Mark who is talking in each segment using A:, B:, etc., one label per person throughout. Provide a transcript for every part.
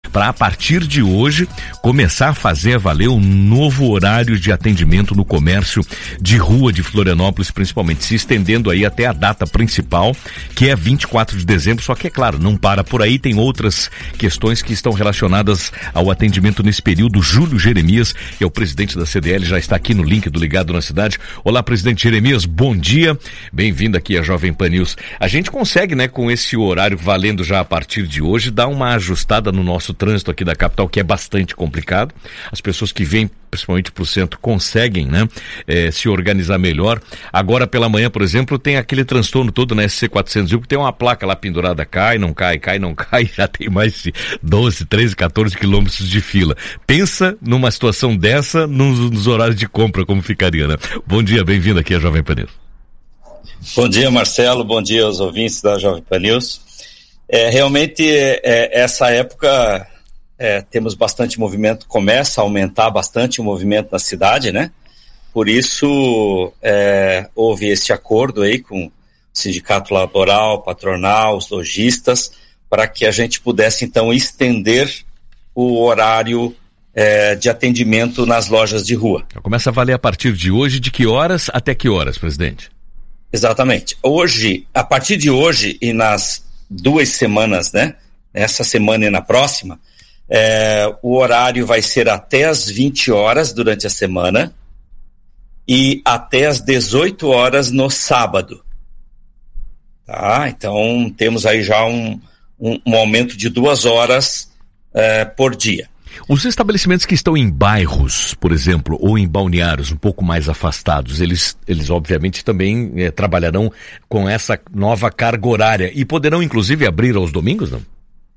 A: para a partir de hoje começar a fazer valer um novo horário de atendimento no comércio de rua de Florianópolis, principalmente, se estendendo aí até a data principal, que é 24 de dezembro, só que é claro, não para por aí, tem outras questões que estão relacionadas ao atendimento nesse período. Júlio Jeremias, que é o presidente da CDL, já está aqui no link do Ligado na Cidade. Olá, presidente Jeremias, bom dia, bem-vindo aqui à Jovem Pan News. A gente consegue, né, com esse horário valendo já a partir de hoje, dar uma ajustada no nosso trânsito aqui da capital, que é bastante complicado. As pessoas que vêm principalmente para o centro conseguem, né, se organizar melhor. Agora pela manhã, por exemplo, tem aquele transtorno todo na SC401, que tem uma placa lá pendurada, cai, não cai, já tem mais de 12, 13, 14 quilômetros de fila. Pensa numa situação dessa nos horários de compra, como ficaria, né? Bom dia, bem-vindo aqui à Jovem Pan News.
B: Bom dia, Marcelo, bom dia aos ouvintes da Jovem Pan News. Realmente, essa época, temos bastante movimento, começa a aumentar bastante o movimento na cidade, né? Por isso, houve esse acordo aí com o sindicato laboral, patronal, os lojistas, para que a gente pudesse, então, estender o horário de atendimento nas lojas de rua.
A: Começa a valer a partir de hoje, de que horas até que horas, presidente?
B: Exatamente. Hoje, a partir de hoje e nas 2 semanas, né? Essa semana e na próxima, o horário vai ser até às 20 horas durante a semana e até às 18 horas no sábado. Tá? Então, temos aí já um aumento de 2 horas por dia.
A: Os estabelecimentos que estão em bairros, por exemplo, ou em balneários um pouco mais afastados, eles obviamente também trabalharão com essa nova carga horária e poderão inclusive abrir aos domingos, não?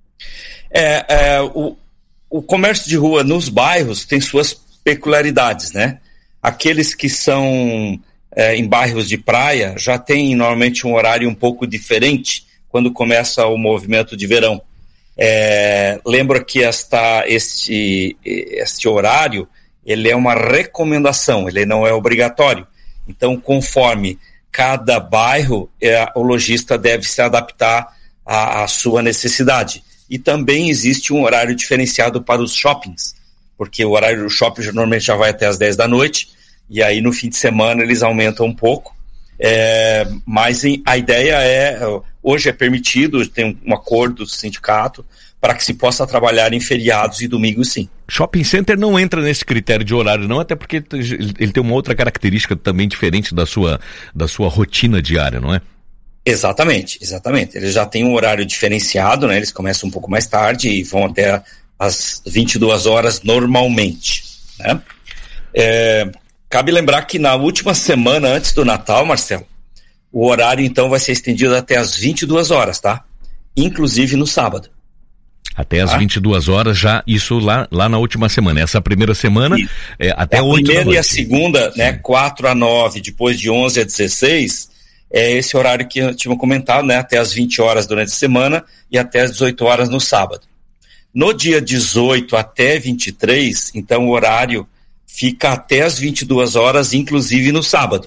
B: O comércio de rua nos bairros tem suas peculiaridades, né? Aqueles que são em bairros de praia já tem normalmente um horário um pouco diferente quando começa o movimento de verão. Lembro que este horário, ele é uma recomendação, ele não é obrigatório. Então, conforme cada bairro, o lojista deve se adaptar à sua necessidade. E também existe um horário diferenciado para os shoppings, porque o horário do shopping normalmente já vai até as 10 da noite, e aí no fim de semana eles aumentam um pouco. Mas a ideia hoje é permitido, tem um acordo do sindicato para que se possa trabalhar em feriados e domingos, sim.
A: Shopping center não entra nesse critério de horário, não, até porque ele tem uma outra característica também diferente da sua rotina diária, não é?
B: Exatamente. Eles já têm um horário diferenciado, né? Eles começam um pouco mais tarde e vão até às 22 horas normalmente, né? Cabe lembrar que na última semana antes do Natal, Marcelo, o horário então vai ser estendido até às 22 horas, tá? Inclusive no sábado.
A: Até às 22 horas já, isso lá na última semana. Essa primeira semana, até 8 da noite. A primeira
B: e a segunda, né, 4 a 9, depois de 11 a 16, é esse horário que eu tinha comentado, né, até às 20 horas durante a semana e até às 18 horas no sábado. No dia 18 até 23, então o horário fica até às 22 horas, inclusive no sábado.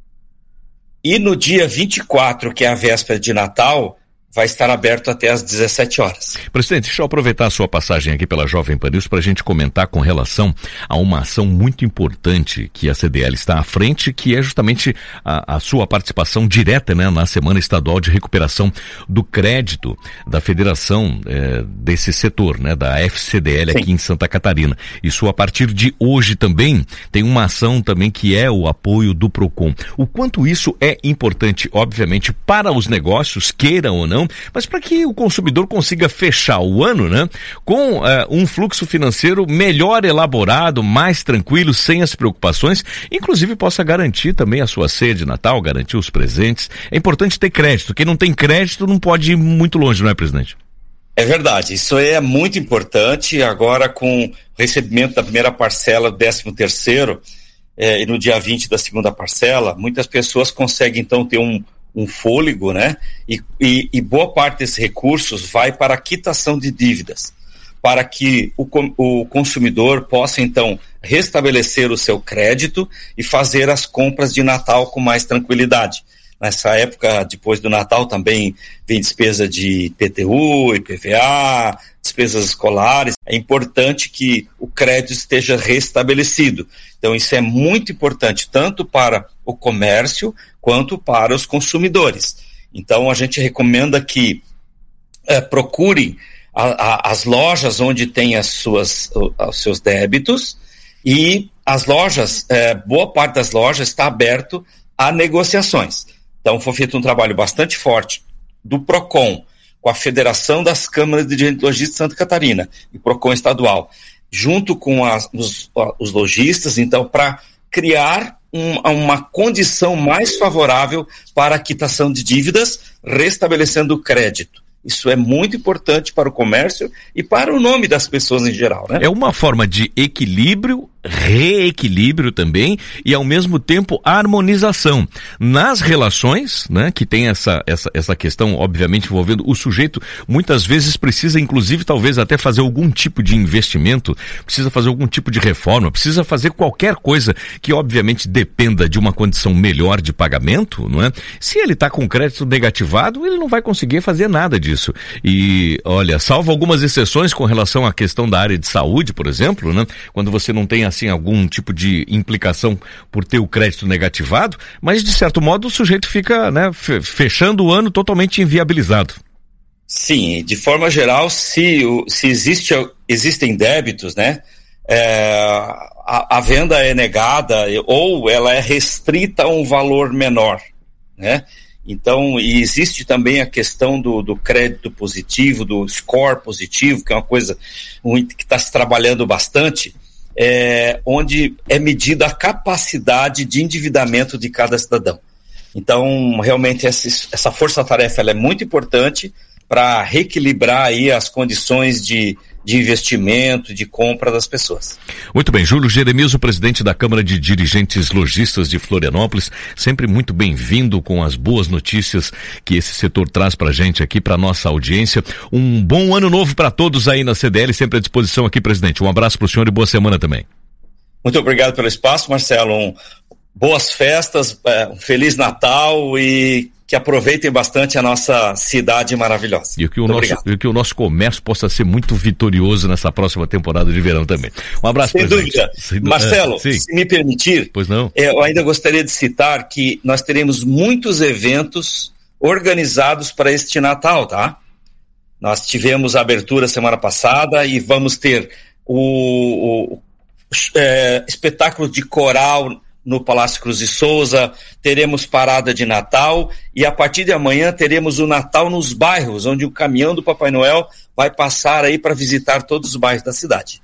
B: E no dia 24, que é a véspera de Natal, vai estar aberto até às 17 horas.
A: Presidente, deixa eu aproveitar a sua passagem aqui pela Jovem Pan News para a gente comentar com relação a uma ação muito importante que a CDL está à frente, que é justamente a sua participação direta, né, na Semana Estadual de Recuperação do Crédito da Federação desse setor, né, da FCDL. Sim. Aqui em Santa Catarina. Isso a partir de hoje também tem uma ação também que é o apoio do Procon. O quanto isso é importante, obviamente, para os negócios, queiram ou não, mas para que o consumidor consiga fechar o ano, né, com um fluxo financeiro melhor elaborado, mais tranquilo, sem as preocupações, inclusive possa garantir também a sua ceia de Natal, garantir os presentes. É importante ter crédito. Quem não tem crédito não pode ir muito longe, não é, presidente?
B: É verdade, isso é muito importante. Agora, com o recebimento da primeira parcela do 13º e no dia 20 da segunda parcela, muitas pessoas conseguem então ter um fôlego, né? E boa parte desses recursos vai para a quitação de dívidas, para que o consumidor possa então restabelecer o seu crédito e fazer as compras de Natal com mais tranquilidade. Nessa época, depois do Natal, também vem despesa de IPTU, IPVA, despesas escolares, é importante que o crédito esteja restabelecido. Então isso é muito importante, tanto para o comércio quanto para os consumidores. Então a gente recomenda que procurem as lojas onde tem os seus débitos, e as lojas, boa parte das lojas está aberto a negociações. Então foi feito um trabalho bastante forte do PROCON, com a Federação das Câmaras de Dirigentes Lojistas de Santa Catarina, e PROCON estadual, junto com os lojistas, então, para criar uma condição mais favorável para a quitação de dívidas, restabelecendo o crédito. Isso é muito importante para o comércio e para o nome das pessoas em geral, né?
A: É uma forma de equilíbrio, reequilíbrio também, e ao mesmo tempo harmonização nas relações, né? Que tem essa questão, obviamente, envolvendo o sujeito. Muitas vezes precisa, inclusive, talvez até fazer algum tipo de investimento, precisa fazer algum tipo de reforma, precisa fazer qualquer coisa que, obviamente, dependa de uma condição melhor de pagamento, não é? Se ele está com crédito negativado, ele não vai conseguir fazer nada disso. E, olha, salvo algumas exceções com relação à questão da área de saúde, por exemplo, né? Quando você não tem, assim, algum tipo de implicação por ter o crédito negativado, mas, de certo modo, o sujeito fica, né, fechando o ano totalmente inviabilizado.
B: Sim, de forma geral, se existem débitos, né, a venda é negada ou ela é restrita a um valor menor, né? Então, e existe também a questão do crédito positivo, do score positivo, que é uma coisa que está se trabalhando bastante, onde é medida a capacidade de endividamento de cada cidadão. Então, realmente, essa força-tarefa ela é muito importante para reequilibrar aí as condições de investimento, de compra das pessoas.
A: Muito bem, Júlio Jeremias, o presidente da Câmara de Dirigentes Lojistas de Florianópolis, sempre muito bem-vindo com as boas notícias que esse setor traz pra gente aqui, pra nossa audiência. Um bom ano novo para todos aí na CDL, sempre à disposição aqui, presidente. Um abraço pro senhor e boa semana também.
B: Muito obrigado pelo espaço, Marcelo. Boas festas, um Feliz Natal e que aproveitem bastante a nossa cidade maravilhosa.
A: E que o nosso comércio possa ser muito vitorioso nessa próxima temporada de verão também. Um abraço, presidente.
B: Sem dúvida. Marcelo, se me permitir,
A: pois não.
B: Eu ainda gostaria de citar que nós teremos muitos eventos organizados para este Natal, tá? Nós tivemos a abertura semana passada e vamos ter o espetáculo de coral no Palácio Cruz de Souza, teremos parada de Natal e a partir de amanhã teremos o Natal nos bairros, onde o caminhão do Papai Noel vai passar aí para visitar todos os bairros da cidade.